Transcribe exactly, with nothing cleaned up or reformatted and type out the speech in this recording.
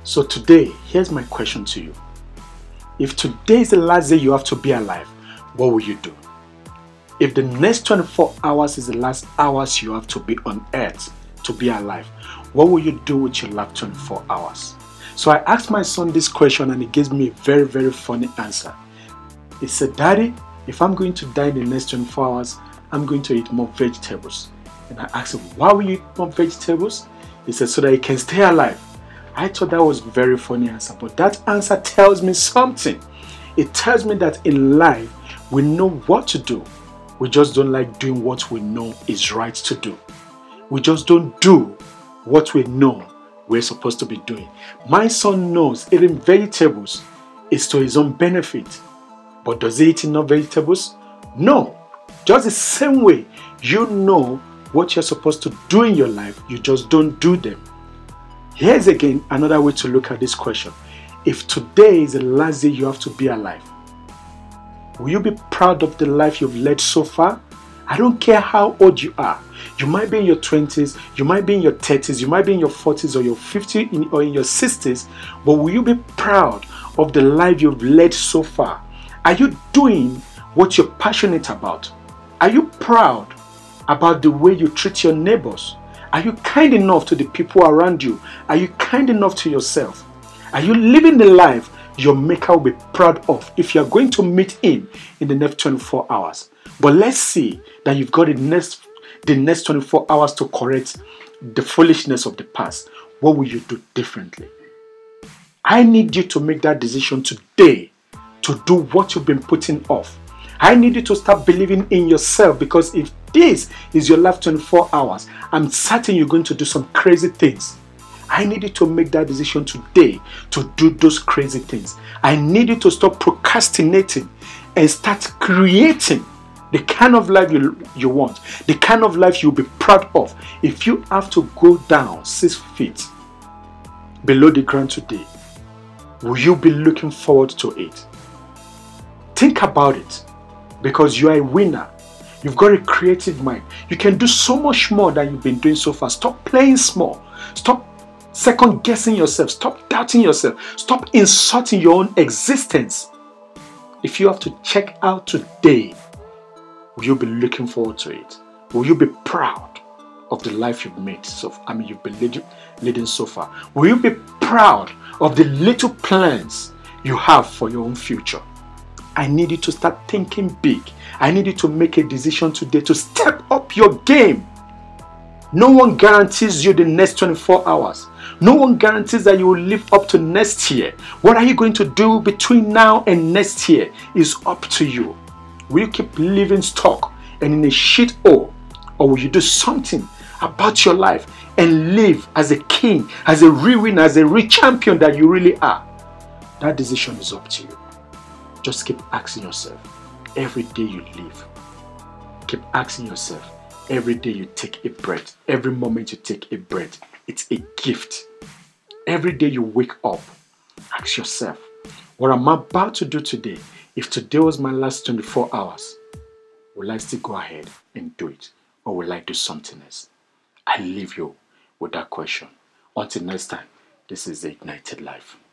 So today, here's my question to you. If today is the last day you have to be alive, what will you do? If the next twenty-four hours is the last hours you have to be on earth to be alive, what will you do with your last twenty-four hours? So I asked my son this question and he gives me a very, very funny answer. He said, Daddy, if I'm going to die in the next twenty-four hours, I'm going to eat more vegetables. And I asked him, why will you eat more vegetables? He said, so that he can stay alive. I thought that was a very funny answer, but that answer tells me something. It tells me that in life, we know what to do. We just don't like doing what we know is right to do. We just don't do what we know we're supposed to be doing. My son knows eating vegetables is to his own benefit. But does he eat enough vegetables? No. Just the same way you know what you're supposed to do in your life, you just don't do them. Here's again another way to look at this question. If today is the last day you have to be alive, will you be proud of the life you've led so far? I don't care how old you are. You might be in your twenties, you might be in your thirties, you might be in your forties or your fifties or in your sixties, but will you be proud of the life you've led so far? Are you doing what you're passionate about? Are you proud about the way you treat your neighbors? Are you kind enough to the people around you? Are you kind enough to yourself? Are you living the life your maker will be proud of if you're going to meet him in the next twenty-four hours? But let's see that you've got the next, the next twenty-four hours to correct the foolishness of the past. What will you do differently? I need you to make that decision today to do what you've been putting off. I need you to start believing in yourself, because if this is your last twenty-four hours, I'm certain you're going to do some crazy things. I need you to make that decision today to do those crazy things. I need you to stop procrastinating and start creating the kind of life you, you want, the kind of life you'll be proud of. If you have to go down six feet below the ground today, will you be looking forward to it? Think about it, because you are a winner. You've got a creative mind. You can do so much more than you've been doing so far. Stop playing small. Stop second guessing yourself. Stop doubting yourself. Stop insulting your own existence. If you have to check out today, will you be looking forward to it? Will you be proud of the life you've made? So, I mean, you've been leading, leading so far. Will you be proud of the little plans you have for your own future? I need you to start thinking big. I need you to make a decision today to step up your game. No one guarantees you the next twenty-four hours. No one guarantees that you will live up to next year. What are you going to do between now and next year is up to you. Will you keep living stuck and in a shit hole, or will you do something about your life and live as a king, as a real winner, as a real champion that you really are? That decision is up to you. Just keep asking yourself every day you live. Keep asking yourself every day you take a breath. Every moment you take a breath, it's a gift. Every day you wake up, ask yourself, what I'm about to do today, if today was my last twenty-four hours, will I still go ahead and do it? Or will I do something else? I leave you with that question. Until next time, this is the Ignited Life.